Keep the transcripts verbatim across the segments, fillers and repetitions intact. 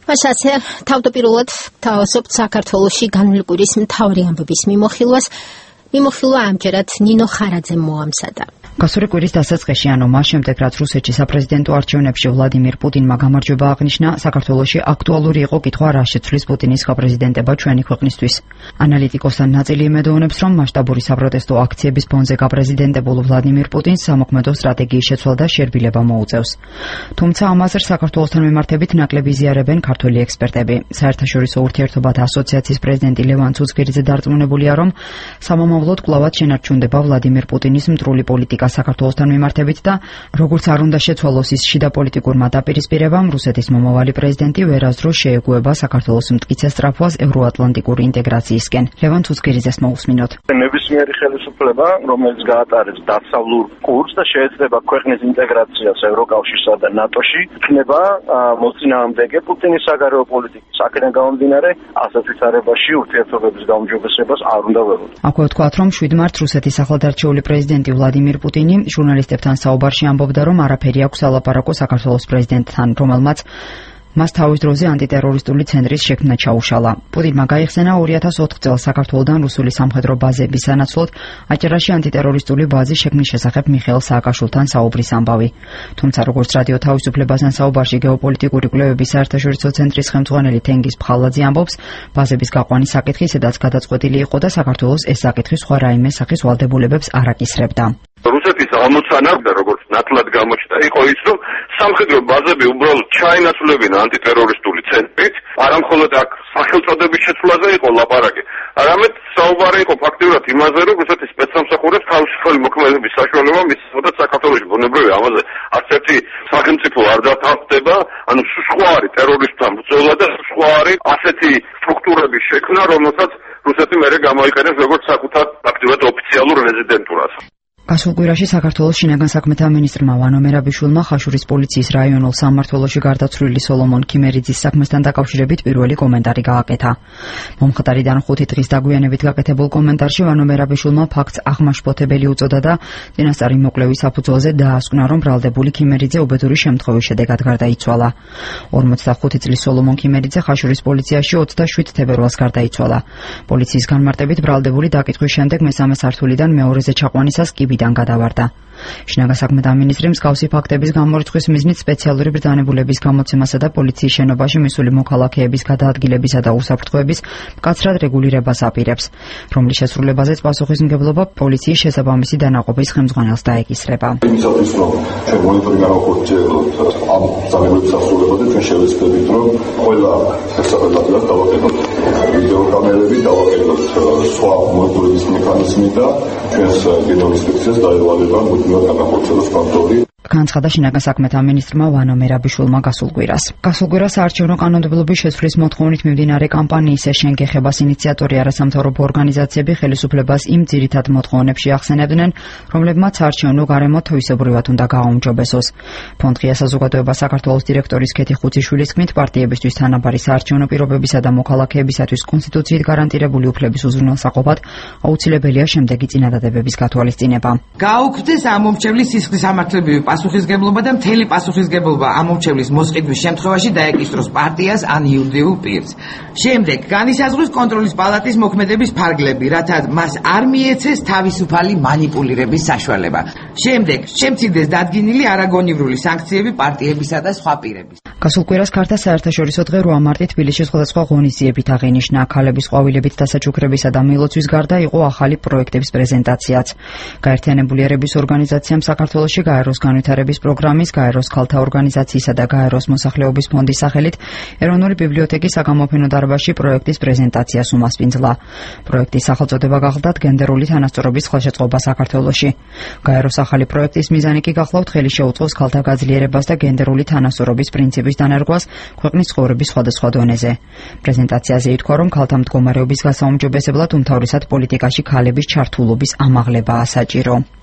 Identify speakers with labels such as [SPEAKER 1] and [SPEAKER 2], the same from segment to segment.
[SPEAKER 1] Მასაცე თავდაპირველად თავისუფლად საქართველოში განვლკვირის მთავარი ამბების მიმოხილვას მიმოხილვა ამჯერად ნინო ხარაძემ მოამზადა.
[SPEAKER 2] გასული კვირის დასაწყისში ანუ მას შემდეგ რაც რუსეთში საპრეზიდენტო არჩევნებში ვლადიმირ პუტინმა გამარჯვება აღნიშნა, საქართველოში აქტუალური იყო კითხვა რა შეცვლის პუტინის გაპრეზიდენტება ჩვენი ქვეყნისთვის. ანალიტიკოსთან ნაწილი იმედოვნებს, რომ მასშტაბური საპროტესტო აქციების ფონზე გაპრეზიდენტებულ ვლადიმირ პუტინს სამოქმედო სტრატეგიის შეცვლა და შერბილება მოუწევს. თუმცა ამაზე საქართველოსთან მიმართებით ნაკლები იზიარებენ ქართველი ექსპერტები. საერთაშორისო ურთიერთობათა ასოციაციის პრეზიდენტი ლევან ცუცქირიძე დარწმუნებულია, რომ სამომავლოდ კვლავად შენარჩუნდება ვლადიმირ პუტინის მტრული პოლიტიკა საქართველოსთან მიმართებით და როგორც არ უნდა შეცვალოს ის შიდა პოლიტიკურმა დაპირისპირებამ, რუსეთის მომავალი პრეზიდენტი ვერასდროს შეეგუება საქართველოს მტკიცე სწრაფვას ევროატლანტიკური ინტეგრაციისკენ. ლევან ცუცქირიძეს მოусმინოთ.
[SPEAKER 3] ნებისმიერი ხელისუფლება, რომელიც გაატარებს დასავლურ კურსს და შეეძლება ქვეყნის ინტეგრაციას ევროკავშირსა და ნატოში, იქნება მოწინააღმდეგე პუტინის საგარეო პოლიტიკის. აქედან გამომდინარე, ასეთ ვითარებაში ურთიერთობების გაუმჯობესებას არ უნდა ველოდოთ.
[SPEAKER 2] აქვე ვთქვათ, რომ შვიდ მარტს რუსეთის ახლადარჩეული პრეზიდენტი ვლადიმირ პუტინი ჟურნალისტებთან საუბარში ამბობდა, რომ არაფერი აქვს ალაპარაკო საქართველოს პრეზიდენტთან, რომელმაც მას თავის დროზე ანტიტერორისტული ცენტრის შექმნა ჩაუშალა. პუტინმა გაიხსენა ორი ათას ოთხ წელს საქართველოდან რუსული სამხედრო ბაზების სანაცვლოდ აჭარაში ანტიტერორისტული ბაზის შექმნის შესახებ მიხეილ სააკაშვილთან საუბრის ამბავი. თუმცა როგორც რადიო თავისუფლებასთან საუბარში გეოპოლიტიკური კვლევების საერთაშორისო ცენტრის ხელმძღვანელი თენგიზ ფხალაძე ამბობს, ბაზების გაყვანის საკითხი სადაც გადაწყვეტილი იყო და საქართველოს ეს საკითხი სხვა რაიმე სახის ვალდებულებებს არ აკისრებდა.
[SPEAKER 3] რუსეთის ამოცანა და როგორც ნათლად გამოჩნდა იყო ის, რომ სამხედრო ბაზები უბრალოდ ჩაინაცვლებინა ანტიტერორისტული ცენტრით, არამხოლოდ აქ სახელწოდების შეცვლაზე იყო ლაპარაკი, არამედ საუბარი იყო ფაქტიურად იმაზე, რომ რუსეთის სპეცსამსახურებს თავისუფალი მოქმედების საშუალება მისცემოდა საქართველოში. ბუნებრივია, ამაზე არც ერთი სახელმწიფო არ დათანხმდება, ანუ სხვა არის ტერორისტთან ბრძოლა და სხვა არის ასეთი სტრუქტურების შექმნა, რომელსაც რუსეთი მერე გამოიყენებს როგორც საკუთარ ფაქტიურად ოფიციალურ რეზიდენტურას.
[SPEAKER 2] გასულ კვირაში საქართველოს შინაგან საქმეთა მინისტრმა ვანო მერაბიშვილმა ხაშურის პოლიციის რაიონულ სამმართველოში გარდაცვლილი სოლომონ ქიმერიძის საქმესთან დაკავშირებით პირველი კომენტარი გააკეთა. მომხდარიდან ხუთი დღის დაგვიანებით გაკეთებულ კომენტარში ვანო მერაბიშვილმა ფაქტს აღმაშფოთებელი უწოდა და წინასწარი მოკვლევის საფუძველზე დაასკვნა, რომ ბრალდებული ქიმერიძე უბედური შემთხვევის შედეგად გარდაიცვალა. ორმოცდახუთი წლის სოლომონ ქიმერიძე ხაშურის პოლიციაში ოცდაშვიდ თებერვალს გარდაიცვალა. პოლიციის განმარტებით ბრალდებული დაკითხვის შემდეგ მესამე სართულიდან მეორეზე ჩაყვანისას კიბიდან გადავარდა. შინაგან საქმეთა მინისტრი მსგავსი ფაქტების გამორიცხვის მიზნით სპეციალური ბრძანებულების გამოცემასა და პოლიციის შენობაში მისული მოქალაქეების გადაადგილებისა და უსაფრთხოების მკაცრად რეგულირებას აპირებს, რომლის შესრულებაზეც პასუხისმგებლობა პოლიციის შესაბამისი დანაყოფის ხელმძღვანელს დაეკისრება.
[SPEAKER 4] იმისათვის, რომ ჩვენ მონიტორინგი განვახორციელოთ ამ ბრძანებების ასრულებაზე, ჩვენ შევეცდებით, რომ ყველა შესაძლებლად დავაკეთოთ ვიდეო კამერები, დავაკეთოთ სხვა მონიტორინგის მექანიზმი და ჩვენს გენერალურ ინსპექციას დაევალება მუდმივად განახორციელოს კონტროლი. განცხადა შინაგან საქმეთა მინისტრმა ვანო მერაბიშვილმა გასულ კვირას. გასულ კვირას საარჩევნო კანონმდებლობის შეცვლის მოთხოვნით მიმდინარე კამპანიის ეშენ გეხებას ინიციატორი არასამთავრობო ორგანიზაციები ხელისუფლებას იმ ძირითად მოთხოვნებში ახსენებდნენ, რომლებმაც საარჩევნო გარემო თავისებრივად უნდა გააუმჯობესოს. ფონდ ღია საზოგადოება საქართველოს დირექტორის ქეთი ხუციშვილის თქმით, პარტიებისთვის თანაბარი საარჩევნო პირობებისა და მოქალაქეებისათვის კონსტიტუციით გარანტირებული უფლების უზრუნველსაყოფად აუცილებელია შემდეგი წინადადებების გათვალისწინება.
[SPEAKER 5] გაუქმდეს ამომრჩევლის სისხლის სამართლებრივი პასუხისგებლობა და მთელი პასუხისგებლობა ამომრჩევლის მოსყიდვის შემთხვევაში დაეკისროს პარტიას ან იურიდიულ პირს. შემდეგ განისაზღვროს კონტროლის პალატის მოქმედების ფარგლები, რათა მას არ მიეცეს თავისუფალი მანიპულირების საშუალება. შემდეგ შემცირდეს დადგინილი არაგონივრული სანქციები პარტიებისა და სხვა პირების.
[SPEAKER 2] გასულ კვირას ქართა საერთაშორისო დღე რვა მარტი თბილისში სხვადასხვა ღონისძიებით აღინიშნა. ქალების ყვავილებით დასაჩუქრებისა და მილოცვის გარდა იყო ახალი პროექტების პრეზენტაციაც. გაერთიანებული ერების ორგანიზაციამ საქართველოში გაეროს განვითარების პროგრამის, გაეროს ქალთა ორგანიზაციისა და გაეროს მოსახლეობის ფონდის სახელით ეროვნული ბიბლიოთეკის საგამოფენო დარბაზში პროექტის პრეზენტაციას უმასპინძლა. პროექტის სახელწოდება გახლდათ გენდერული თანასწორობის ხელშეწყობა საქართველოში. გაეროს ახალი პროექტის მიზანი კი გახლავთ ხელი შეუწყოს ქალთა გაძლიერებას და გენდერული თანასწორობის პრინციპის დანერგვას ქვეყნის ცხოვრების სხვადასხვა დონეზე. პრეზენტაციაზე ითქვა, რომ ქალთა მდგომარეობის გასაუმჯობესებლად უმთავრესად პოლიტიკაში ქალების ჩართულობის ამაღლებაა საჭირო.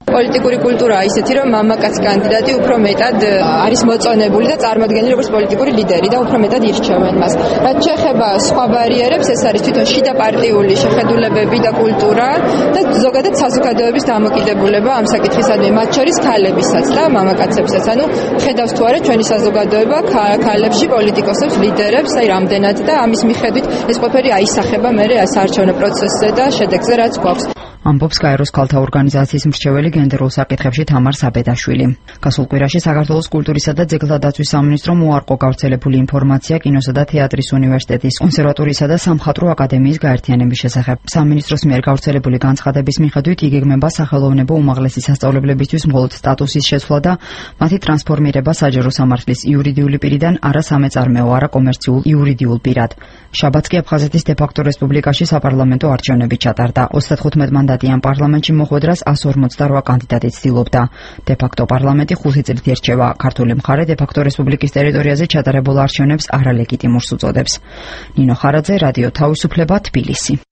[SPEAKER 6] პოლიტიკური კულტურაა ისეთი, რომ მამაკაც კანდიდატი უფრო მეტად არის მოწონებული და წარმოადგენილი როგორც პოლიტიკური ლიდერი და უფრო მეტად ირჩევენ მას. რაც შეეხება სხვა ბარიერებს, ეს არის თვითონ შიდა პარტიული შეხედულებები და კულტურა და ზოგადად საზოგადოების დამოკიდებულება ამ საკითხისადმი, მათ შორის ქალებისაც და მამაკაცებსაც. ანუ ხედავს თუ არა ჩვენი საზოგადოება ქალებში პოლიტიკოსებს, ლიდერებს, აი რამდენად და ამის მიხედვით ეს ყველაფერი აისახება მერე საარჩევნო პროცესზე და შედეგზე რაც გვაქვს.
[SPEAKER 2] ამბობს გაეროს ქალთა ორგანიზაციის მრჩეველი გენდერულ საკითხებში თამარ საბედაშვილი. გასულ კვირაში საქართველოს კულტურისა და ძეგლთა დაცვის სამინისტრომ უარყო გავრცელებული ინფორმაცია კინოსა და თეატრის უნივერსიტეტის, კონსერვატორიისა და სამხატვრო აკადემიის გაერთიანების შესახებ. სამინისტროს მიერ გავრცელებული განცხადების მიხედვით იგეგმება სახელოვნებო უმაღლესი სასწავლებლებისთვის მხოლოდ სტატუსის შეცვლა და მათი ტრანსფორმირება საჯარო სამართლის იურიდიული პირიდან არა სამეწარმეო, არა კომერციულ იურიდიულ პირად. შაბათს კი აფხაზეთის დე-ფაქტო რესპუბლიკაში საპარლამენტო არჩევნები ჩატარდა. ოცდათხუთმეტ მანდატიან პარლამენტში მოხვედრას εκατს ორმოცდარვა კანდიდატი ცდილობდა. დე-ფაქტო პარლამენტი ხუთი წლით ერჩევა. ქართული მხარე დე-ფაქტო რესპუბლიკის ტერიტორიაზე ჩატარებულ არჩევნებს არალეგიტიმურს უწოდებს. ნინო ხარაძე, რადიო თავისუფლება, თბილისი.